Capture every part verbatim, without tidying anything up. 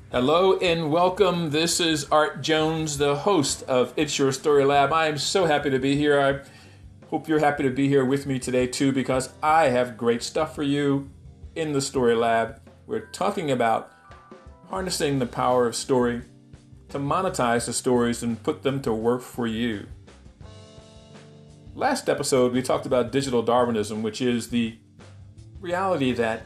Hello and welcome. This is Art Jones, the host of It's Your Story Lab. I am so happy to be here. I hope you're happy to be here with me today too, because I have great stuff for you in the Story Lab. We're talking about harnessing the power of story to monetize the stories and put them to work for you. Last episode, we talked about digital Darwinism, which is the reality that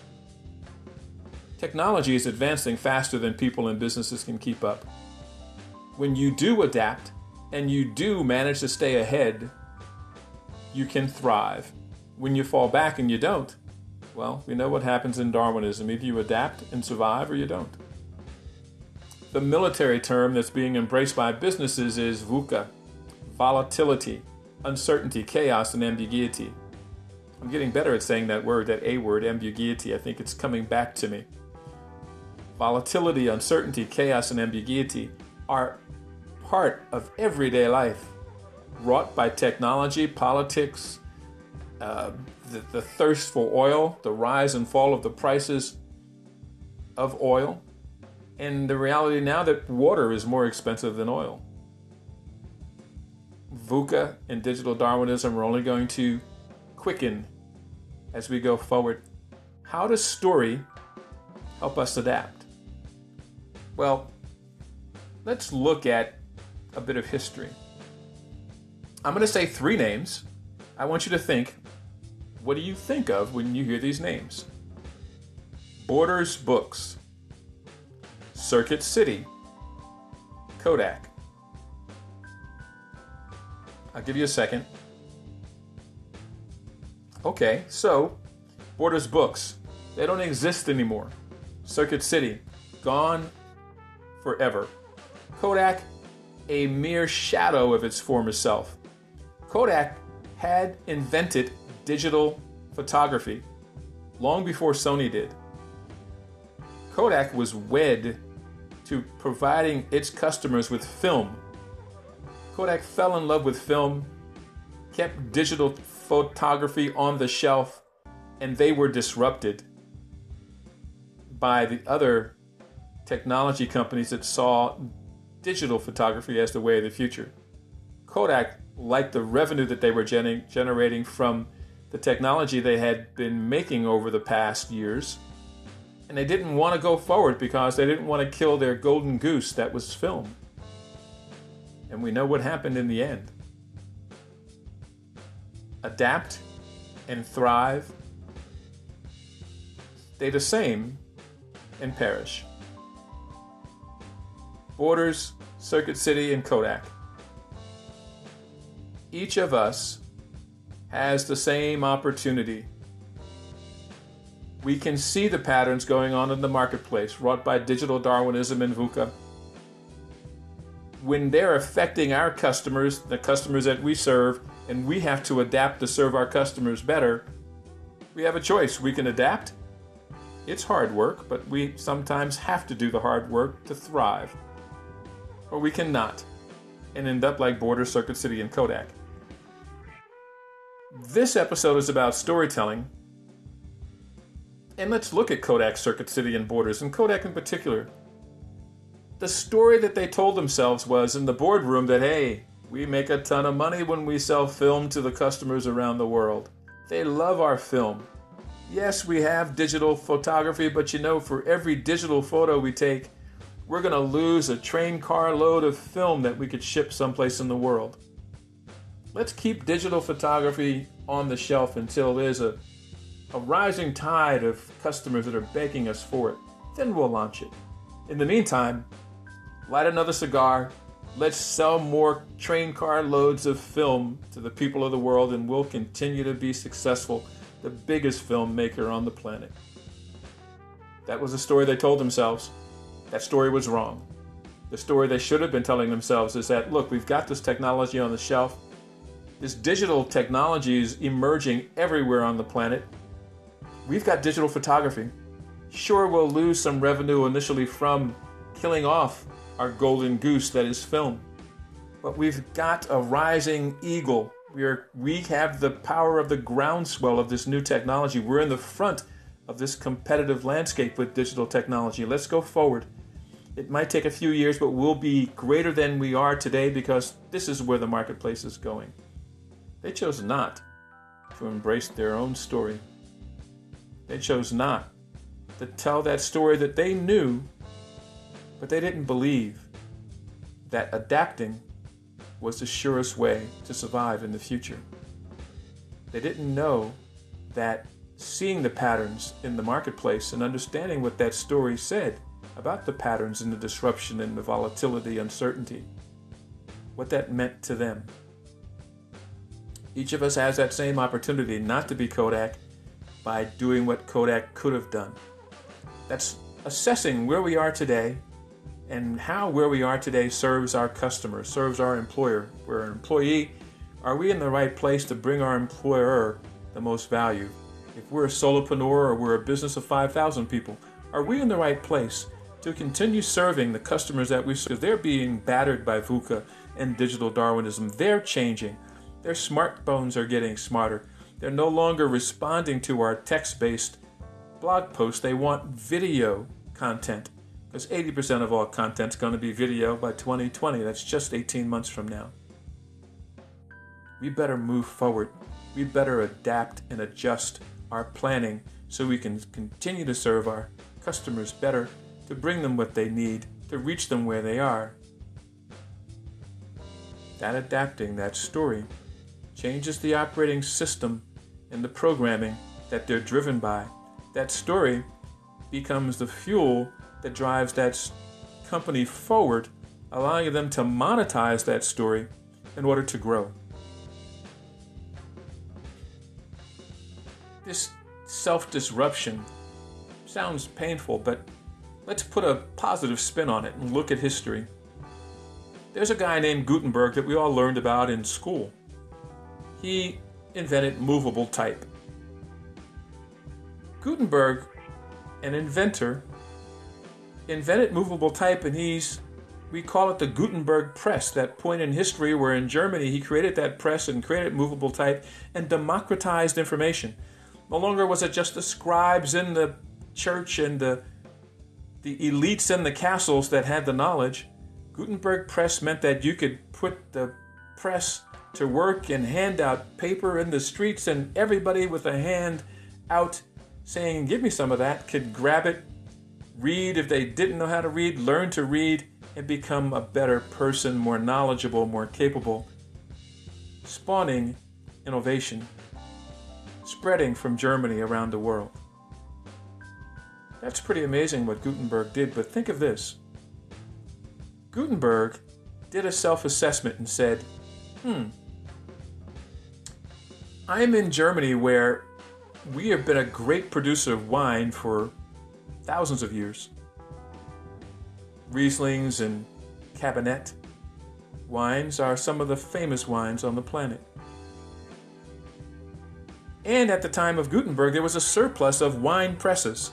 technology is advancing faster than people and businesses can keep up. When you do adapt and you do manage to stay ahead, you can thrive. When you fall back and you don't, well, we know what happens in Darwinism. Either you adapt and survive or you don't. The military term that's being embraced by businesses is VUCA, volatility, uncertainty, chaos, and ambiguity. I'm getting better at saying that word, that A word, ambiguity. I think it's coming back to me. Volatility, uncertainty, chaos, and ambiguity are part of everyday life, wrought by technology, politics, uh, the, the thirst for oil, the rise and fall of the prices of oil, and the reality now that water is more expensive than oil. VUCA and digital Darwinism are only going to quicken as we go forward. How does story help us adapt? Well, let's look at a bit of history. I'm going to say three names. I want you to think, what do you think of when you hear these names? Borders Books, Circuit City, Kodak. I'll give you a second. Okay, so Borders Books, they don't exist anymore. Circuit City, gone forever. Kodak, a mere shadow of its former self. Kodak had invented digital photography long before Sony did. Kodak was wed to providing its customers with film. Kodak fell in love with film, kept digital photography on the shelf, and they were disrupted by the other technology companies that saw digital photography as the way of the future. Kodak liked the revenue that they were gen- generating from the technology they had been making over the past years, and they didn't want to go forward because they didn't want to kill their golden goose that was film. And we know what happened in the end. Adapt and thrive, stay the same, and perish. Borders, Circuit City, and Kodak. Each of us has the same opportunity. We can see the patterns going on in the marketplace wrought by digital Darwinism and VUCA. When they're affecting our customers, the customers that we serve, and we have to adapt to serve our customers better, we have a choice. We can adapt. It's hard work, but we sometimes have to do the hard work to thrive. Or we cannot, and end up like Borders, Circuit City, and Kodak. This episode is about storytelling, and let's look at Kodak, Circuit City, and Borders, and Kodak in particular. The story that they told themselves was in the boardroom that, hey, we make a ton of money when we sell film to the customers around the world. They love our film. Yes, we have digital photography, but you know, for every digital photo we take, we're going to lose a train car load of film that we could ship someplace in the world. Let's keep digital photography on the shelf until there's a, a rising tide of customers that are begging us for it. Then we'll launch it. In the meantime, light another cigar. Let's sell more train car loads of film to the people of the world, and we'll continue to be successful, the biggest filmmaker on the planet. That was the story they told themselves. That story was wrong. The story they should have been telling themselves is that, look, we've got this technology on the shelf. This digital technology is emerging everywhere on the planet. We've got digital photography. Sure, we'll lose some revenue initially from killing off our golden goose that is film. But we've got a rising eagle. We are, we have the power of the groundswell of this new technology. We're in the front of this competitive landscape with digital technology. Let's go forward. It might take a few years, but we'll be greater than we are today because this is where the marketplace is going. They chose not to embrace their own story. They chose not to tell that story that they knew, but they didn't believe that adapting was the surest way to survive in the future. They didn't know that seeing the patterns in the marketplace and understanding what that story said about the patterns and the disruption and the volatility, uncertainty, what that meant to them. Each of us has that same opportunity not to be Kodak by doing what Kodak could have done. That's assessing where we are today and how where we are today serves our customer, serves our employer. We're an employee. Are we in the right place to bring our employer the most value? If we're a solopreneur or we're a business of five thousand people, are we in the right place to continue serving the customers that we serve? They're being battered by VUCA and digital Darwinism. They're changing. Their smartphones are getting smarter. They're no longer responding to our text-based blog posts. They want video content because eighty percent of all content is going to be video by twenty twenty. That's just eighteen months from now. We better move forward. We better adapt and adjust our planning so we can continue to serve our customers better, to bring them what they need, to reach them where they are. That adapting, that story, changes the operating system and the programming that they're driven by. That story becomes the fuel that drives that company forward, allowing them to monetize that story in order to grow. This self-disruption sounds painful, but let's put a positive spin on it and look at history. There's a guy named Gutenberg that we all learned about in school. He invented movable type. Gutenberg, an inventor, invented movable type, and he's, we call it the Gutenberg press, that point in history where in Germany he created that press and created movable type and democratized information. No longer was it just the scribes in the church and the, the elites in the castles that had the knowledge. Gutenberg press meant that you could put the press to work and hand out paper in the streets, and everybody with a hand out saying, give me some of that, could grab it, read if they didn't know how to read, learn to read, and become a better person, more knowledgeable, more capable, spawning innovation, spreading from Germany around the world. That's pretty amazing what Gutenberg did, but think of this. Gutenberg did a self-assessment and said, hmm, I'm in Germany where we have been a great producer of wine for thousands of years. Rieslings and Cabernet wines are some of the famous wines on the planet. And at the time of Gutenberg, there was a surplus of wine presses.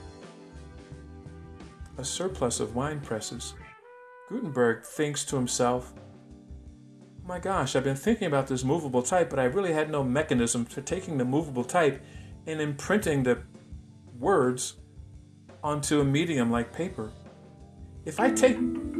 A surplus of wine presses. Gutenberg thinks to himself, oh my gosh, I've been thinking about this movable type, but I really had no mechanism for taking the movable type and imprinting the words onto a medium like paper. If I take...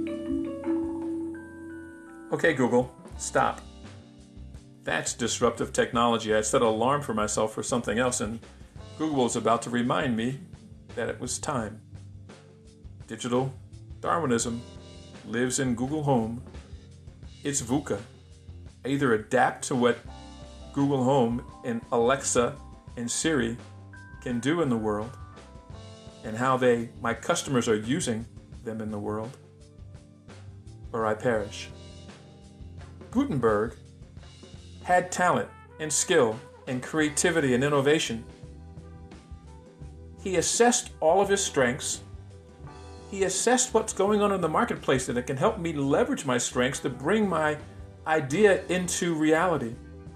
Okay, Google, stop. That's disruptive technology. I set an alarm for myself for something else, and Google is about to remind me that it was time. Digital Darwinism lives in Google Home. It's VUCA. Either adapt to what Google Home and Alexa and Siri can do in the world and how they, my customers are using them in the world, or I perish. Gutenberg had talent and skill and creativity and innovation. He assessed all of his strengths. He assessed what's going on in the marketplace and it can help me leverage my strengths to bring my idea into reality.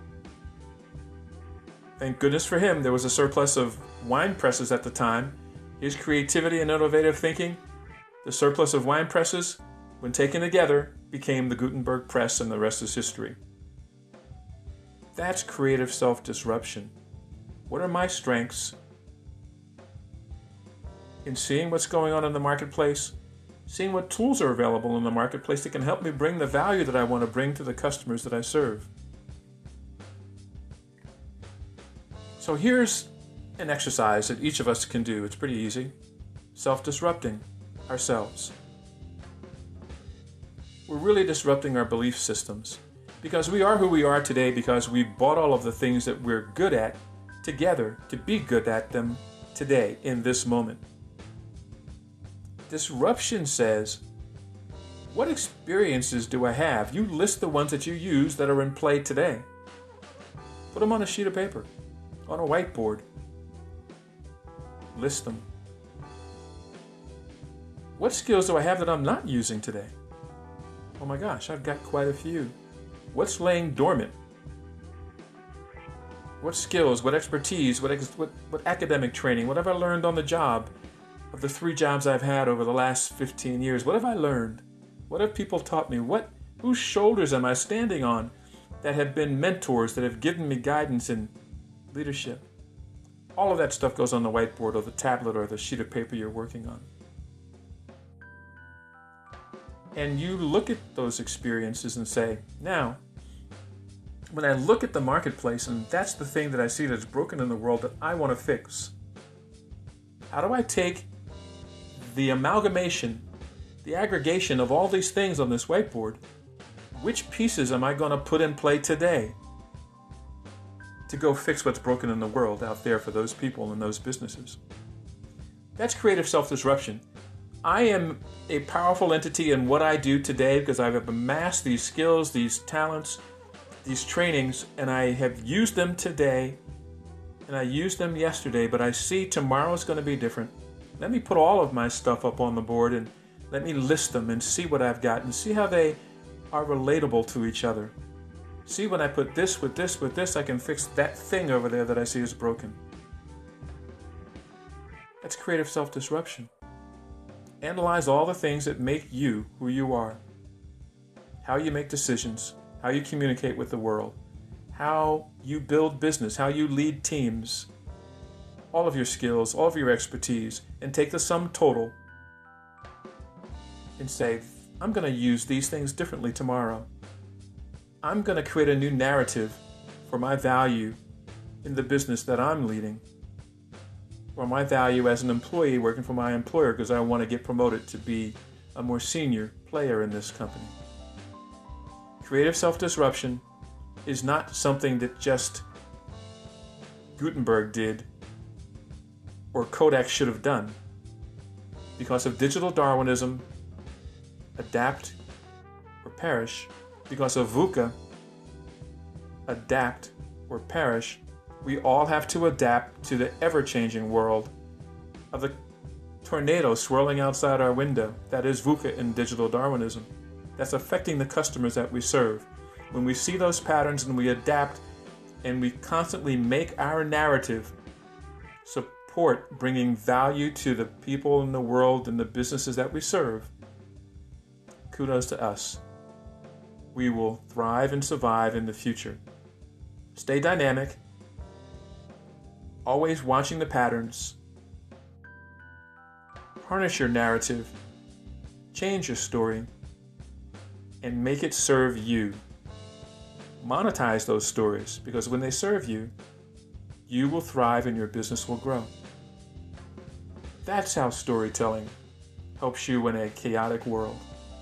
Thank goodness for him, there was a surplus of wine presses at the time. His creativity and innovative thinking, the surplus of wine presses, when taken together, became the Gutenberg press, and the rest is history. That's creative self-disruption. What are my strengths in seeing what's going on in the marketplace seeing what tools are available in the marketplace that can help me bring the value that I want to bring to the customers that I serve. So here's an exercise that each of us can do. It's pretty easy. Self-disrupting ourselves. We're really disrupting our belief systems because we are who we are today because we bought all of the things that we're good at together to be good at them today in this moment. Disruption says, what experiences do I have? You list the ones that you use that are in play today. Put them on a sheet of paper, on a whiteboard. List them. What skills do I have that I'm not using today? Oh my gosh, I've got quite a few. What's laying dormant? What skills, what expertise, what, ex- what, what academic training, what have I learned on the job of the three jobs I've had over the last fifteen years? What have I learned? What have people taught me? What, whose shoulders am I standing on that have been mentors, that have given me guidance and leadership? All of that stuff goes on the whiteboard or the tablet or the sheet of paper you're working on. And you look at those experiences and say, now, when I look at the marketplace and that's the thing that I see that's broken in the world that I want to fix, how do I take the amalgamation, the aggregation of all these things on this whiteboard? Which pieces am I going to put in play today to go fix what's broken in the world out there for those people and those businesses? That's creative self-disruption. I am a powerful entity in what I do today because I've amassed these skills, these talents, these trainings, and I have used them today, and I used them yesterday, but I see tomorrow's going to be different. Let me put all of my stuff up on the board and let me list them and see what I've got and see how they are relatable to each other. See, when I put this with this with this, I can fix that thing over there that I see is broken. That's creative self-disruption. Analyze all the things that make you who you are. How you make decisions, how you communicate with the world, how you build business, how you lead teams, all of your skills, all of your expertise, and take the sum total and say, I'm going to use these things differently tomorrow. I'm going to create a new narrative for my value in the business that I'm leading, or my value as an employee working for my employer because I want to get promoted to be a more senior player in this company. Creative self-disruption is not something that just Gutenberg did or Kodak should have done. Because of digital Darwinism, adapt or perish. Because of VUCA, adapt or perish. We all have to adapt to the ever-changing world of the tornado swirling outside our window. That is VUCA in digital Darwinism. That's affecting the customers that we serve. When we see those patterns and we adapt and we constantly make our narrative support bringing value to the people in the world and the businesses that we serve, kudos to us. We will thrive and survive in the future. Stay dynamic. Always watching the patterns. Harness your narrative. Change your story. And make it serve you. Monetize those stories because when they serve you, you will thrive and your business will grow. That's how storytelling helps you in a chaotic world.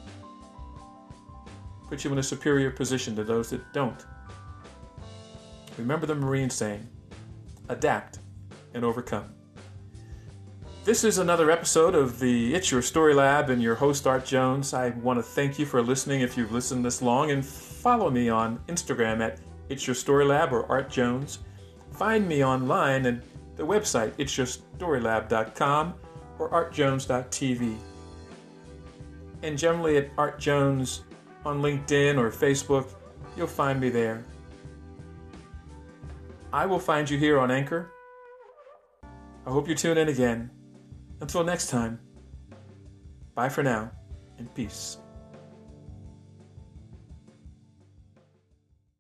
Puts you in a superior position to those that don't. Remember the Marine saying, adapt and overcome. This is another episode of the It's Your Story Lab and your host Art Jones. I want to thank you for listening if you've listened this long, and follow me on Instagram at It's Your Story Lab or Art Jones. Find me online at the website its your story lab dot com or art jones dot t v. And generally at Art Jones on LinkedIn or Facebook, you'll find me there. I will find you here on Anchor. I hope you tune in again. Until next time, bye for now, and peace.